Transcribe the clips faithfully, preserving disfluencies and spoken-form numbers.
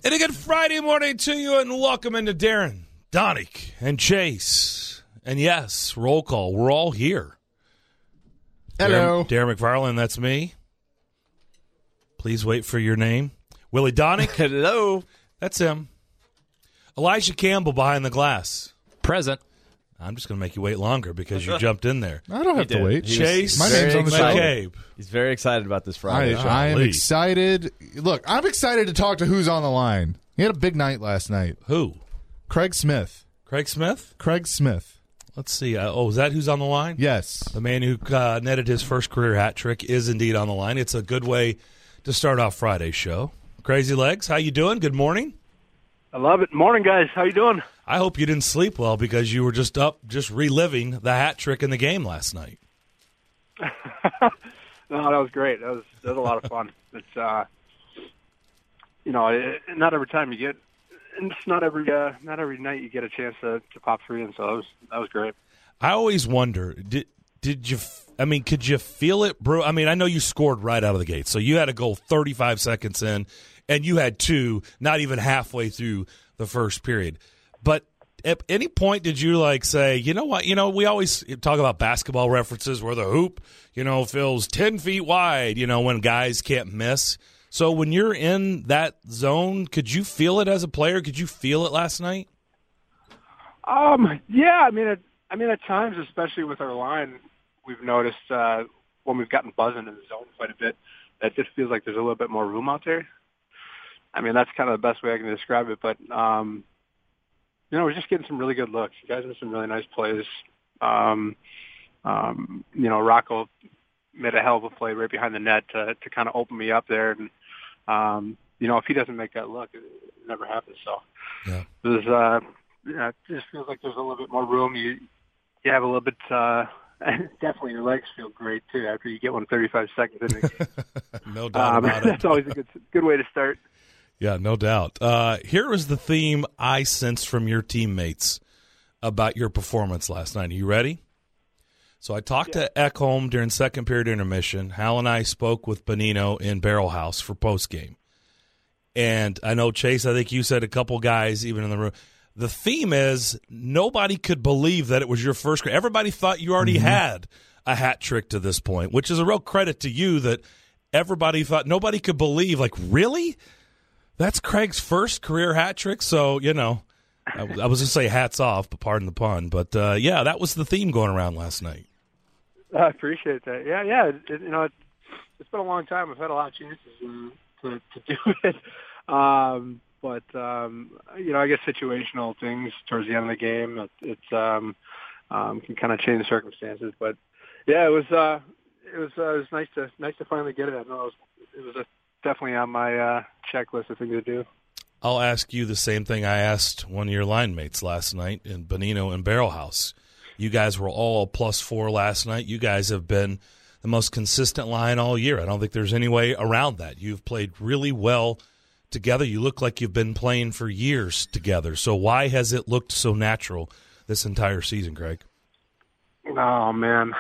And a good Friday morning to you, and welcome into Darren, Donick, and Chase. And yes, roll call. We're all here. Hello. Darren, Darren McFarland, that's me. Please wait for your name. Willie Donick. Hello. That's him. Elijah Campbell behind the glass. Present. I'm just going to make you wait longer because you jumped in there. I don't have He to did. wait. He Chase My name's on the show. McCabe. He's very excited about this Friday. I, show. I am Golly. excited. Look, I'm excited to talk to who's on the line. He had a big night last night. Who? Craig Smith. Craig Smith? Craig Smith. Let's see. Uh, oh, is that who's on the line? Yes. The man who uh, netted his first career hat trick is indeed on the line. It's a good way to start off Friday's show. Crazy Legs, how you doing? Good morning. I love it. Morning, guys. How you doing? I hope you didn't sleep well because you were just up, just reliving the hat trick in the game last night. No, that was great. That was that was a lot of fun. It's uh, you know, it, not every time you get, and it's not every uh, not every night you get a chance to, to pop three in. So that was that was great. I always wonder, did did you? I mean, could you feel it, bro? I mean, I know you scored right out of the gate, so you had a goal thirty-five seconds in, and you had two, not even halfway through the first period. But at any point did you like say, you know what? You know, we always talk about basketball references where the hoop, you know, feels ten feet wide. You know, when guys can't miss. So when you're in that zone, could you feel it as a player? Could you feel it last night? Um, yeah, I mean, it, I mean, at times, especially with our line, we've noticed uh, when we've gotten buzzing in the zone quite a bit, that it just feels like there's a little bit more room out there. I mean, that's kind of the best way I can describe it. But um, you know, we're just getting some really good looks. You guys made some really nice plays. Um, um, you know, Rocco made a hell of a play right behind the net to, to kind of open me up there. And, um, you know, if he doesn't make that look, it, it never happens. So Yeah. there's, uh, yeah, it just feels like there's a little bit more room. You, you have a little bit, uh, definitely your legs feel great too after you get one thirty-five seconds in the game. No doubt um, about it. That's always a good, good way to start. Yeah, no doubt. Uh, here is the theme I sensed from your teammates about your performance last night. Are you ready? So I talked Yeah. to Ekholm during second period intermission. Hal and I spoke with Bonino in Barrel House for postgame. And I know, Chase, I think you said a couple guys even in the room. The theme is nobody could believe that it was your first. Everybody thought you already mm-hmm. had a hat trick to this point, which is a real credit to you that everybody thought, nobody could believe, like, really? That's Craig's first career hat trick, so, you know, I, I was going to say hats off, but pardon the pun. But, uh, yeah, that was the theme going around last night. I appreciate that. Yeah, yeah. It, it, you know, it, it's been a long time. I've had a lot of chances um, to, to do it. Um, but, um, you know, I guess situational things towards the end of the game, it, it um, um, can kind of change the circumstances. But, yeah, it was uh, it was uh, it was nice to nice to finally get it. I know it was, it was a definitely on my uh, checklist of things to do. I'll ask you the same thing I asked one of your line mates last night in Bonino and Barrel House. You guys were all plus four last night. You guys have been the most consistent line all year. I don't think there's any way around that. You've played really well together. You look like you've been playing for years together. So why has it looked so natural this entire season, Craig? Oh, man.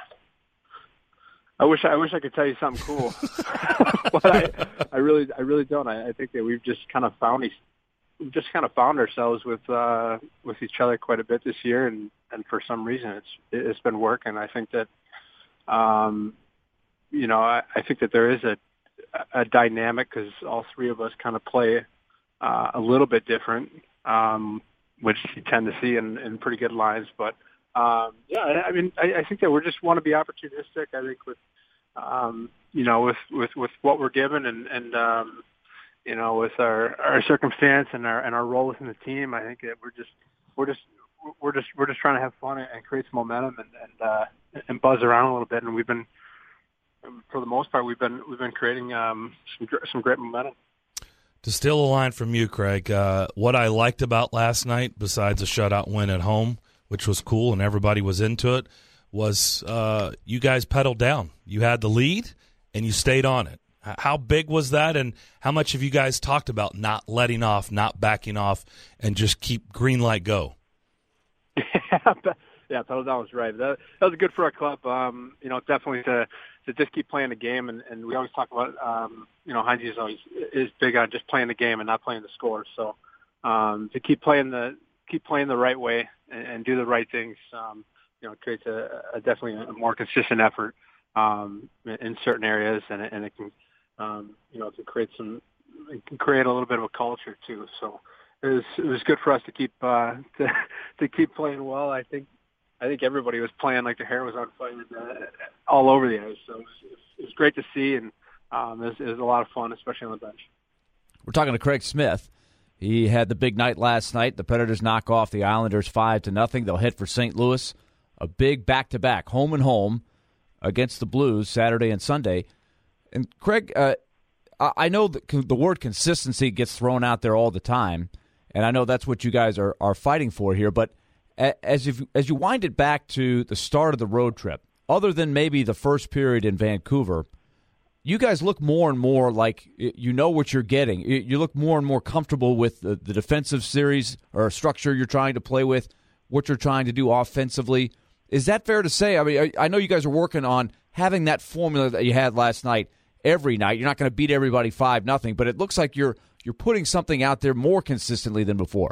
I wish I wish I could tell you something cool, but I, I really I really don't. I, I think that we've just kind of found these, we've just kind of found ourselves with uh, with each other quite a bit this year, and, and for some reason it's it's been working. I think that, um, you know, I, I think that there is a a dynamic because all three of us kind of play uh, a little bit different, um, which you tend to see in, in pretty good lines, but. Um, yeah, I mean, I, I think that we just want to be opportunistic. I think with, um, you know, with, with, with what we're given and, and, um, you know, with our, our circumstance and our, and our role within the team, I think that we're just, we're just, we're just, we're just trying to have fun and create some momentum and, and, uh, and buzz around a little bit. And we've been, for the most part, we've been, we've been creating, um, some, some great momentum. To steal a line from you, Craig, uh, what I liked about last night, besides a shutout win at home, which was cool and everybody was into it, was uh, you guys pedaled down. You had the lead, and you stayed on it. How big was that, and how much have you guys talked about not letting off, not backing off, and just keep green light go? Yeah, yeah, Tunneldown was right. That, that was good for our club. Um, you know, definitely to to just keep playing the game, and, and we always talk about, um, you know, Heinze is always is big on just playing the game and not playing the score. So um, to keep playing the keep playing the right way and, and do the right things, um, you know, it creates a, a definitely a more consistent effort um, in certain areas, and, and it can, um, you know, it can create some, it can create a little bit of a culture too. So it was it was good for us to keep uh, to to keep playing well. I think. I think everybody was playing like their hair was on fire uh, all over the ice. So it was, it was great to see, and um, it, was, it was a lot of fun, especially on the bench. We're talking to Craig Smith. He had the big night last night. The Predators knock off the Islanders five to nothing. They'll hit for Saint Louis, a big back-to-back, home and home, against the Blues Saturday and Sunday. And Craig, uh, I know that the word consistency gets thrown out there all the time, and I know that's what you guys are, are fighting for here, but As if, as you wind it back to the start of the road trip, other than maybe the first period in Vancouver, you guys look more and more like you know what you're getting. You look more and more comfortable with the, the defensive series or structure you're trying to play with, what you're trying to do offensively. Is that fair to say? I mean, I know you guys are working on having that formula that you had last night every night. You're not going to beat everybody five nothing, but it looks like you're you're putting something out there more consistently than before.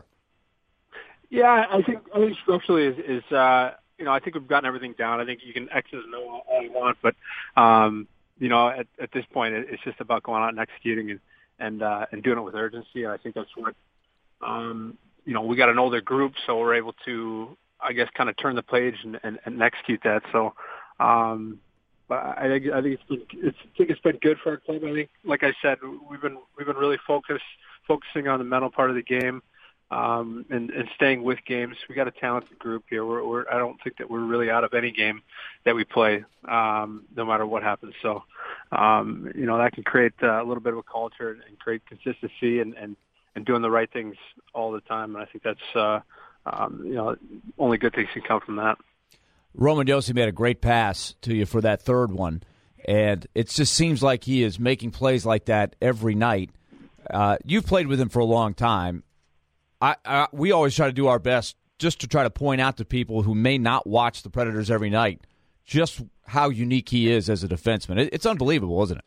Yeah, I think I think structurally is, is uh, you know, I think we've gotten everything down. I think you can X's and O all you want, but um, you know, at, at this point, it, it's just about going out and executing and and uh, and doing it with urgency. And I think that's what um, you know, we got an older group, so we're able to, I guess, kind of turn the page and, and, and execute that. So, um, but I think I think it's been, it's I think it's been good for our club. I think, like I said, we've been we've been really focused focusing on the mental part of the game. Um, and, and staying with games. We got a talented group here. We're, we're, I don't think that we're really out of any game that we play, um, no matter what happens. So, um, you know, that can create uh, a little bit of a culture and, and create consistency and, and, and doing the right things all the time. And I think that's, uh, um, you know, only good things can come from that. Roman Josi made a great pass to you for that third one, and it just seems like he is making plays like that every night. Uh, you've played with him for a long time. I, I, we always try to do our best just to try to point out to people who may not watch the Predators every night just how unique he is as a defenseman. It, it's unbelievable, isn't it?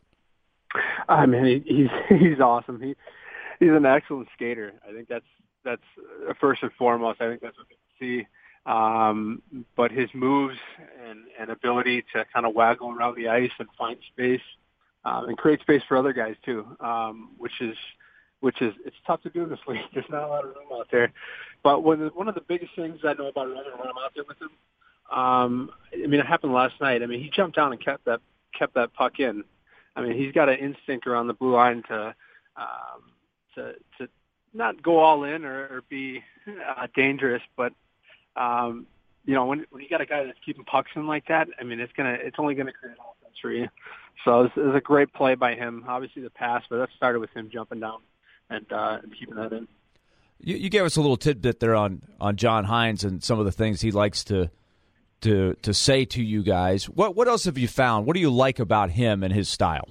I mean, he, he's he's awesome. He he's an excellent skater. I think that's that's uh, first and foremost. I think that's what we see. Um, but his moves and, and ability to kind of waggle around the ice and find space um, and create space for other guys too, um, which is. which is, it's tough to do in this league. There's not a lot of room out there. But one of the, one of the biggest things I know about Roman when I'm out there with him, um, I mean, it happened last night. I mean, he jumped down and kept that, kept that puck in. I mean, he's got an instinct around the blue line to, um, to, to not go all in or, or be uh, dangerous, but, um, you know, when, when you got a guy that's keeping pucks in like that, I mean, it's gonna, it's only gonna create offense for you. So it was, it was a great play by him. Obviously the pass, but that started with him jumping down and, uh, and keeping that in. You, you gave us a little tidbit there on, on John Hines and some of the things he likes to to to say to you guys. What what else have you found? What do you like about him and his style?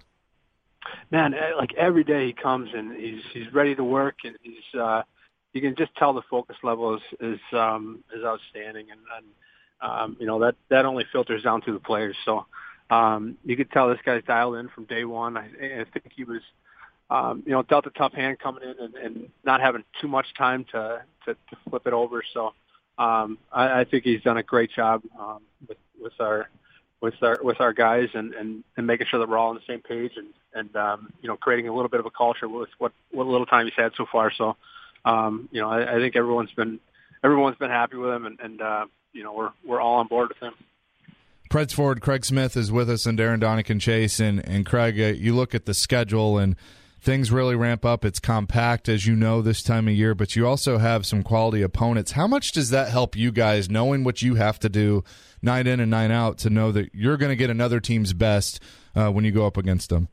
Man, like every day he comes and he's he's ready to work, and he's uh, you can just tell the focus level is is, um, is outstanding, and, and um, you know that that only filters down to the players. So um, you could tell this guy's dialed in from day one. I, I think he was. Um, you know, dealt a tough hand coming in and, and not having too much time to, to, to flip it over. So um, I, I think he's done a great job um, with, with our with our with our guys and, and, and making sure that we're all on the same page and and um, you know, creating a little bit of a culture with what, what little time he's had so far. So um, you know, I, I think everyone's been everyone's been happy with him, and, and uh, you know, we're we're all on board with him. Preds forward Craig Smith is with us, and Darren Donican Chase, and and Craig, uh, you look at the schedule and things really ramp up. It's compact, as you know, this time of year, but you also have some quality opponents. How much does that help you guys, knowing what you have to do night in and night out, to know that you're going to get another team's best uh, when you go up against them?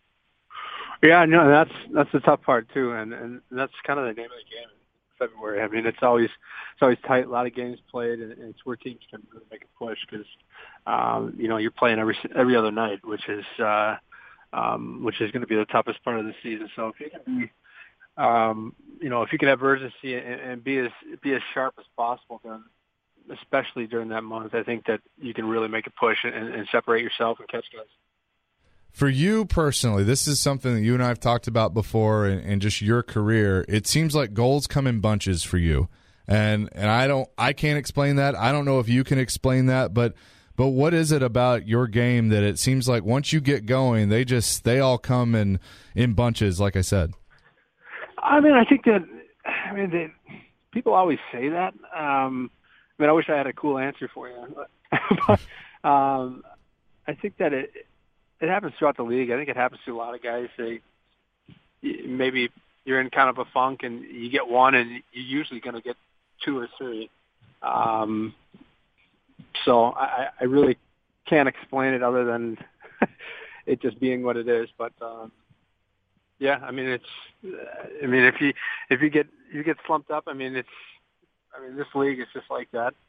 Yeah, no, that's that's the tough part too, and and that's kind of the name of the game in February. I mean, it's always it's always tight, a lot of games played, and, and it's where teams can really make a push because um, you know, you're playing every every other night, which is. Uh, Um, which is going to be the toughest part of the season. So if you can be, um, you know, if you can have urgency and, and be as be as sharp as possible, then especially during that month, I think that you can really make a push and, and separate yourself and catch guys. For you personally, this is something that you and I have talked about before, and, and just your career. It seems like goals come in bunches for you, and and I don't, I can't explain that. I don't know if you can explain that, but but what is it about your game that it seems like once you get going, they just they all come in in bunches? Like I said, I mean, I think that I mean they, people always say that. Um, I mean, I wish I had a cool answer for you, but um, I think that it. It happens throughout the league. I think it happens to a lot of guys. They maybe you're in kind of a funk and you get one, and you're usually going to get two or three. Um, so I, I really can't explain it other than it just being what it is. But um, yeah, I mean, it's. I mean, if you if you get you get slumped up, I mean, it's. I mean, this league is just like that.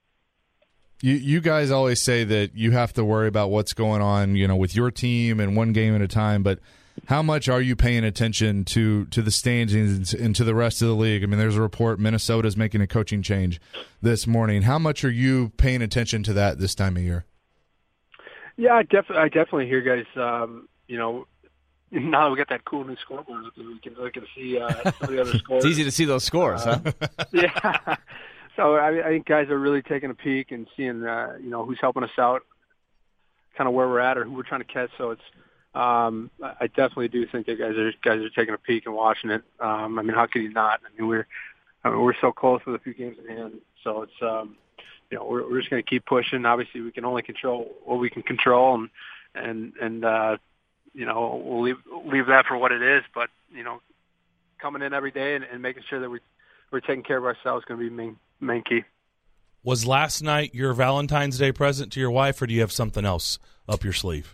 You you guys always say that you have to worry about what's going on, you know, with your team and one game at a time, but how much are you paying attention to, to the standings and to the rest of the league? I mean, there's a report Minnesota's making a coaching change this morning. How much are you paying attention to that this time of year? Yeah, I, def- I definitely hear guys, um, you know, now that we got that cool new scoreboard, we can look and see uh, some of the other scores. It's easy to see those scores, uh, huh? Yeah. So I, I think guys are really taking a peek and seeing, uh, you know, who's helping us out, kind of where we're at or who we're trying to catch. So it's, um, I definitely do think that guys are guys are taking a peek and watching it. Um, I mean, how could you not? I mean, we're I mean, we're so close with a few games in hand. So it's, um, you know, we're, we're just going to keep pushing. Obviously, we can only control what we can control, and and and uh, you know, we'll leave leave that for what it is. But you know, coming in every day and, and making sure that we we're taking care of ourselves is going to be main. main key. Was last night your Valentine's Day present to your wife, or do you have something else up your sleeve?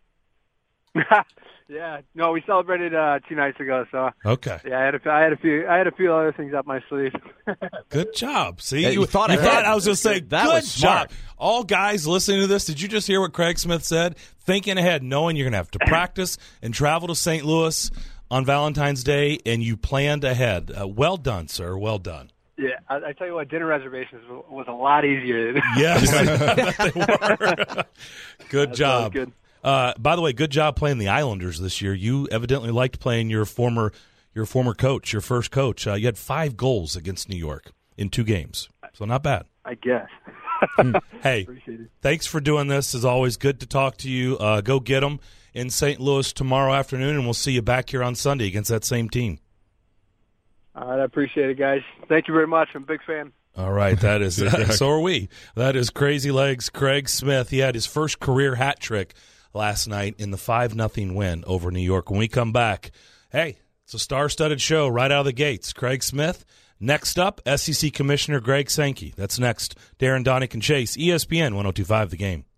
Yeah, no, we celebrated uh, two nights ago. So okay, yeah, I had a, I had a few, I had a few other things up my sleeve. Good job. See, yeah, you, you thought, you thought I was going to say that good was smart. job. All guys listening to this, did you just hear what Craig Smith said? Thinking ahead, knowing you're going to have to practice and travel to Saint Louis on Valentine's Day, and you planned ahead. Uh, well done, sir. Well done. Yeah, I, I tell you what, dinner reservations was, was a lot easier. Yes, they were. Good That job. Good. Uh, by the way, good job playing the Islanders this year. You evidently liked playing your former your former coach, your first coach. Uh, you had five goals against New York in two games, so not bad. I guess. Hey, thanks for doing this. As always, good to talk to you. Uh, go get them in Saint Louis tomorrow afternoon, and we'll see you back here on Sunday against that same team. All right, I appreciate it, guys. Thank you very much. I'm a big fan. All right, that is so are we. That is Crazy Legs Craig Smith. He had his first career hat trick last night in the five nothing win over New York. When we come back, hey, it's a star-studded show right out of the gates. Craig Smith. Next up, S E C Commissioner Greg Sankey. That's next. Darren Donick and Chase, E S P N one oh two point five The Game.